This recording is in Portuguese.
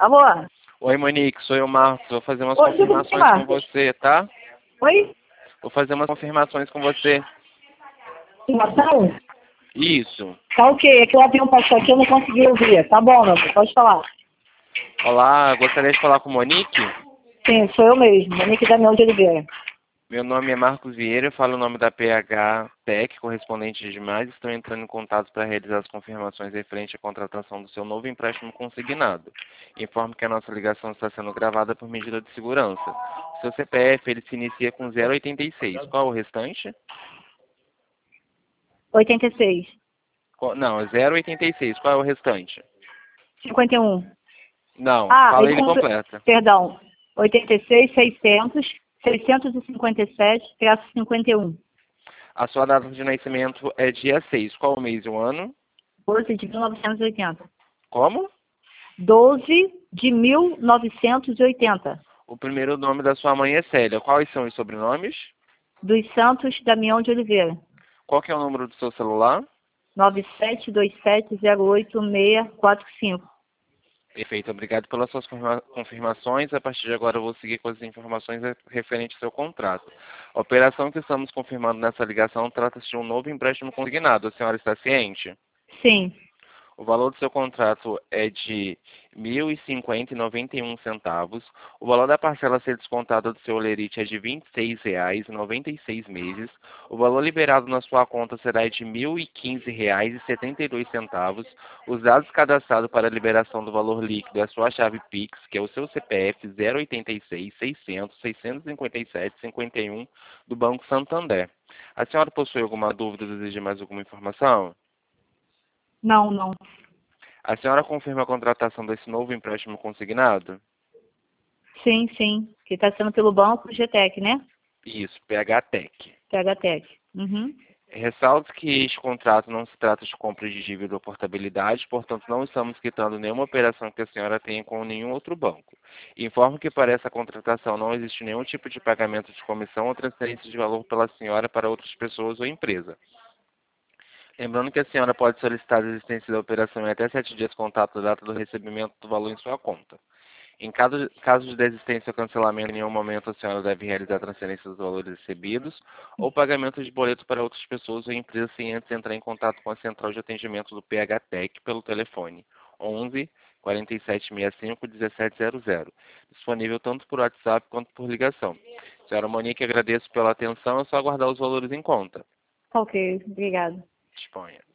Alô? Oi, Monique, sou eu, Marcos. Vou fazer umas Oi, tudo bem, confirmações com Marcos? você, tá? Oi? Vou fazer umas confirmações com você. Informação? Isso. Tá ok, é que o avião passou aqui, eu não consegui ouvir. Tá bom, meu filho, pode falar. Olá, gostaria de falar com Monique? Sim, sou eu mesmo, Monique Damião de Oliveira. Meu nome é Marcos Vieira, eu falo o nome da PH Tech, correspondente de mais. Estou entrando em contato para realizar as confirmações referente à contratação do seu novo empréstimo consignado. Informo que a nossa ligação está sendo gravada por medida de segurança. Seu CPF, ele se inicia com 086. Qual o restante? 86. Não, é 086. Qual é o restante? 51. Não, Ah, fala ele completa. perdão. 86, 600, 657-51. A sua data de nascimento é dia 6. Qual o mês e o ano? 12 de 1980. Como? 12 de 1980. O primeiro nome da sua mãe é Célia. Quais são os sobrenomes? Dos Santos Damião de Oliveira. Qual que é o número do seu celular? 9727086645. Perfeito, obrigado pelas suas confirmações. A partir de agora eu vou seguir com as informações referentes ao seu contrato. A operação que estamos confirmando nessa ligação trata-se de um novo empréstimo consignado. A senhora está ciente? Sim. O valor do seu contrato é de R$ 1.050,91. O valor da parcela a ser descontada do seu holerite é de R$ 26,96 meses. O valor liberado na sua conta será de R$ 1.015,72. Os dados cadastrados para a liberação do valor líquido é a sua chave Pix, que é o seu CPF 086 600 657 51 do Banco Santander. A senhora possui alguma dúvida ou deseja mais alguma informação? Não, não. A senhora confirma a contratação desse novo empréstimo consignado? Sim, sim. Que está sendo pelo banco GTEC, né? Isso, PHTEC. PHTEC. Uhum. Ressalto que este contrato não se trata de compra de dívida ou portabilidade, portanto não estamos quitando nenhuma operação que a senhora tenha com nenhum outro banco. Informo que para essa contratação não existe nenhum tipo de pagamento de comissão ou transferência de valor pela senhora para outras pessoas ou empresa. Lembrando que a senhora pode solicitar a existência da operação em até 7 dias contato da data do recebimento do valor em sua conta. Em caso de desistência ou cancelamento, em nenhum momento a senhora deve realizar transferência dos valores recebidos ou pagamento de boleto para outras pessoas ou empresas sem antes entrar em contato com a central de atendimento do PHTEC pelo telefone 11 4765 1700, disponível tanto por WhatsApp quanto por ligação. Senhora Monique, agradeço pela atenção, é só aguardar os valores em conta. Ok, obrigada. Disponha.